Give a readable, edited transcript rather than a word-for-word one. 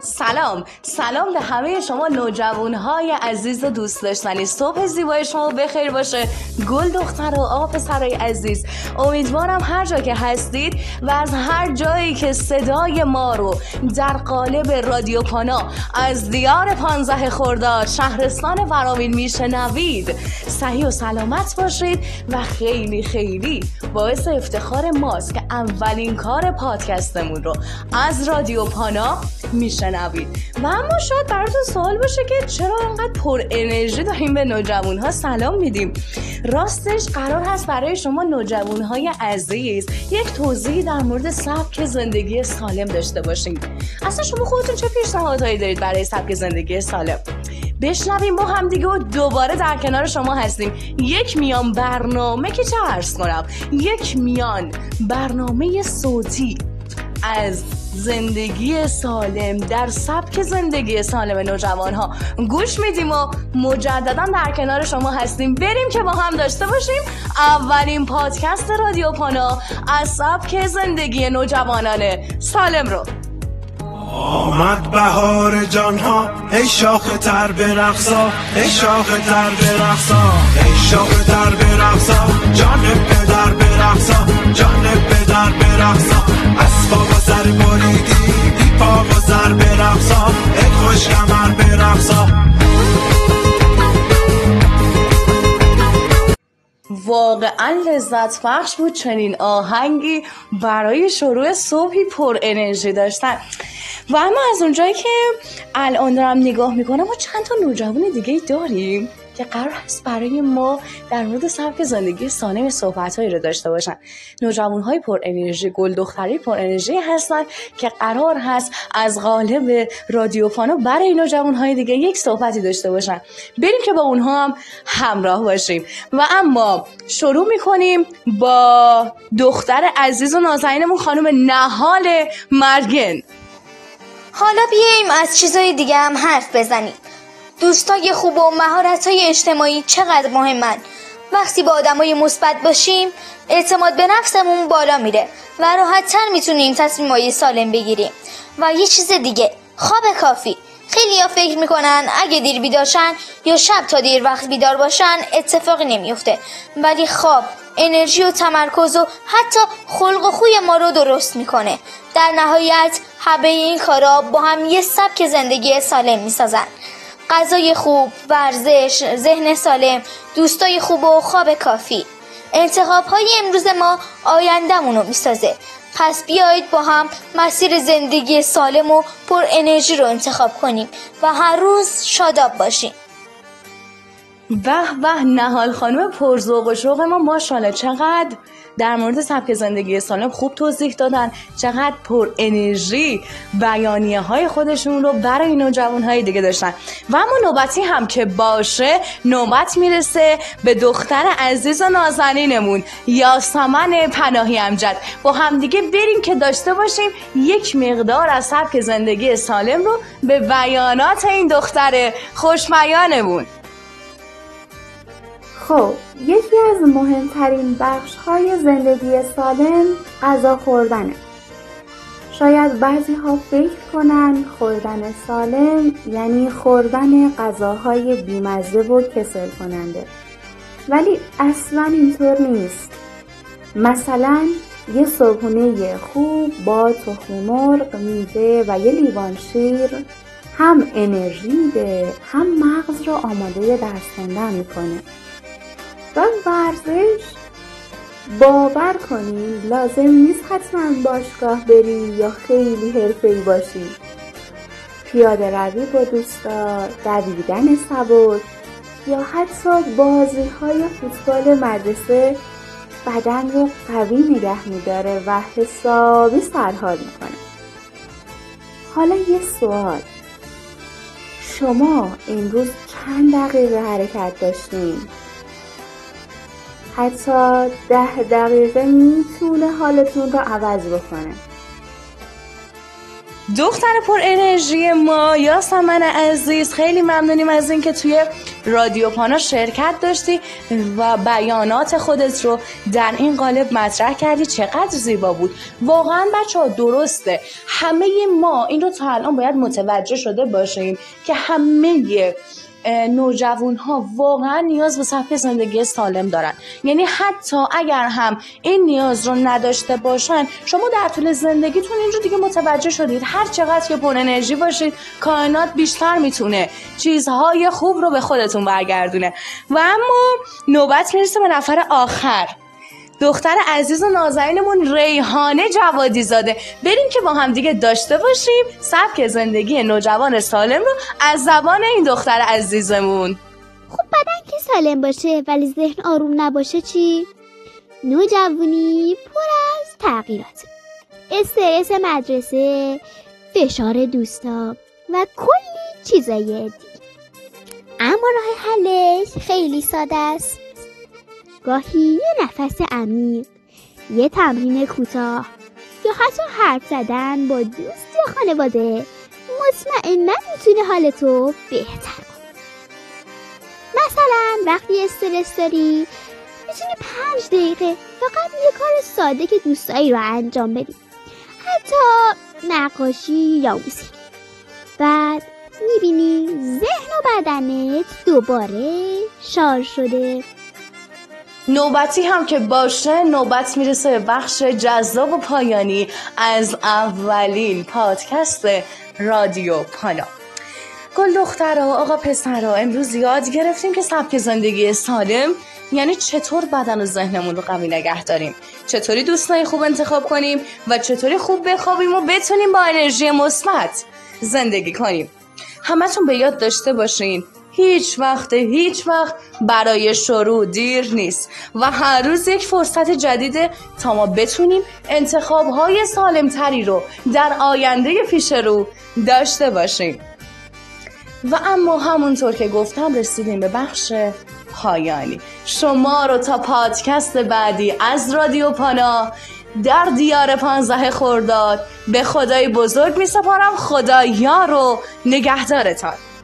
سلام به همه شما نوجوانهای عزیز و دوست داشتنی. صبح زیبای شما بخیر باشه گل دختر و آقا پسرای عزیز. امیدوارم هر جا که هستید و از هر جایی که صدای ما رو در قالب رادیو پانا از دیار 15 خرداد شهرستان ورامین میشنوید صحیح و سلامت باشید و خیلی خیلی باعث افتخار ماست که اولین کار پادکستمون رو از رادیو پانا میشنوید. و اما شاید براتون سوال باشه که چرا انقدر پر انرژی داریم به نوجوانها سلام میدیم. راستش قرار هست برای شما نوجوانهای عزیز یک توضیحی در مورد سبک زندگی سالم داشته باشیم. اصلا شما خودتون چه پیشنهادهایی دارید برای سبک زندگی سالم؟ بشنویم با هم دیگه و دوباره در کنار شما هستیم. یک میان برنامه که چه عرض کنم، یک میان برنامه صوتی از زندگی سالم در سبک زندگی سالم نوجوانها گوش میدیم و مجددا در کنار شما هستیم. بریم که با هم داشته باشیم اولین پادکست رادیو پانا از سبک زندگی نوجوانان سالم رو. آمد بهار جانها ای شاخ تر برقصا، ای شاخ تر برقصا، ای شاخ تر برقصا، جان پدر برقصا، جان پدر برقصا، از پا و سر بریدی بی پا و سر برقصا، ای خوش کمر برقصا. واقعا لذت بخش بود چنین آهنگی برای شروع صبحی پر انرژی داشتن. و اما از اونجایی که الان دارم نگاه میکنم ما چند تا نوجوان دیگه داریم که قرار هست برای ما در مورد سبک زندگی سالم صحبت‌هایی رو داشته باشن. نوجوان‌های پر انرژی، گل دختری پر انرژی هستن که قرار هست از قالب رادیو پانا برای نوجوان‌های دیگه یک صحبتی داشته باشن. بریم که با اونها هم همراه باشیم. و اما شروع می‌کنیم با دختر عزیز و نازنینمون خانم نهال مرگن. حالا بیاییم از چیزای دیگه هم حرف بزنیم. دوستای خوب و مهارت‌های اجتماعی چقدر مهمن. وقتی با آدمای مثبت باشیم اعتماد به نفسمون بالا میره و راحت‌تر میتونیم تصمیمای سالم بگیریم. و یه چیز دیگه، خواب کافی. خیلی‌ها فکر میکنن اگه دیر بیدارشن یا شب تا دیر وقت بیدار باشن اتفاقی نمیفته، ولی خواب انرژی و تمرکز و حتی خلق و خوی ما رو درست میکنه. در نهایت همه این کارا با هم یه سبک زندگی سالم میسازن. غذای خوب، ورزش، ذهن سالم، دوستای خوب و خواب کافی. انتخاب‌های امروز ما آینده‌مون رو میسازه. پس بیایید با هم مسیر زندگی سالم و پر انرژی رو انتخاب کنیم و هر روز شاداب باشیم. به نهال خانم پرذوق و شوق ما، ماشاءالله چقدر در مورد سبک زندگی سالم خوب توضیح دادن، چقدر پر انرژی بیانیه های خودشون رو برای نوجوانهای دیگه داشتن. و اما نوبتی هم که باشه نوبت میرسه به دختر عزیز و نازنینمون یاسمن پناهی امجد. با هم دیگه بریم که داشته باشیم یک مقدار از سبک زندگی سالم رو به بیانات این دختر خوشمایانمون. خب یکی از مهمترین بخش‌های زندگی سالم غذا خوردنه. شاید بعضی ها فکر کنن خوردن سالم یعنی خوردن غذاهای بیمزه و کسل کننده، ولی اصلاً اینطور نیست. مثلا یه صبحونه خوب با تخم مرغ، میوه و یه لیوان شیر هم انرژی میده هم مغز رو آماده درس خوندن میکنه. و ورزش، باور کنین لازم نیست حتما باشگاه بری یا خیلی حرفه‌ای باشی. پیاده روی با دوستا، دویدن سبک یا حتی بازی‌های فوتبال مدرسه بدن رو قوی نگه می‌داره و حسابی سرحال می‌کنه. حالا یه سوال، شما امروز چند دقیقه حرکت داشتین؟ حتی 10 دقیقه میتونه حالتون رو عوض بکنه. دختر پر انرژی ما یاسمن عزیز، خیلی ممنونیم از اینکه توی رادیو پانا شرکت داشتی و بیانات خودت رو در این قالب مطرح کردی. چقدر زیبا بود واقعا. بچه‌ها درسته، همه ما این رو تا الان باید متوجه شده باشیم که همه نوجوان ها واقعا نیاز به سبک زندگی سالم دارن. یعنی حتی اگر هم این نیاز رو نداشته باشن، شما در طول زندگیتون این رو دیگه متوجه شدید هر چقدر که پر انرژی باشید کائنات بیشتر میتونه چیزهای خوب رو به خودتون برگردونه. و اما نوبت میرسه به نفر آخر، دختر عزیز و نازنینمون ریحانه جوادی زاده. بریم که با هم دیگه داشته باشیم سبک زندگی نوجوان سالم رو از زبان این دختر عزیزمون. خب بدن که سالم باشه ولی ذهن آروم نباشه چی؟ نوجوانی پر از تغییرات، استرس مدرسه، فشار دوستا و کلی چیزای دیگه. اما راه حلش خیلی ساده است. گاهی یه نفس عمیق، یه تمرین کوتاه یا حتی حرف زدن با دوست یا خانواده مطمئناً میتونه حالتو بهتر کنه. مثلا وقتی استرس داری میتونی 5 دقیقه فقط یه کار ساده که دوست داری رو انجام بدی، حتی نقاشی یا موسیقی. بعد میبینی ذهن و بدنت دوباره شارژ شده. نوبتی هم که باشه، نوبت میرسه به بخش جذاب و پایانی از اولین پادکست رادیو پانا. گل دخترها، آقا پسرها، امروز یاد گرفتیم که سبک زندگی سالم یعنی چطور بدن و ذهنمون رو قوی نگه داریم، چطوری دوستای خوب انتخاب کنیم و چطوری خوب بخوابیم و بتونیم با انرژی مثبت زندگی کنیم. همتون به یاد داشته باشین هیچ وقت برای شروع دیر نیست و هر روز یک فرصت جدیده تا ما بتونیم انتخاب‌های سالم‌تری رو در آینده پیش رو داشته باشیم. و اما همونطور که گفتم رسیدیم به بخش پایانی. شما رو تا پادکست بعدی از رادیو پانا در دیار 15 خرداد به خدای بزرگ می سپارم. خدا یار و نگهدارتان.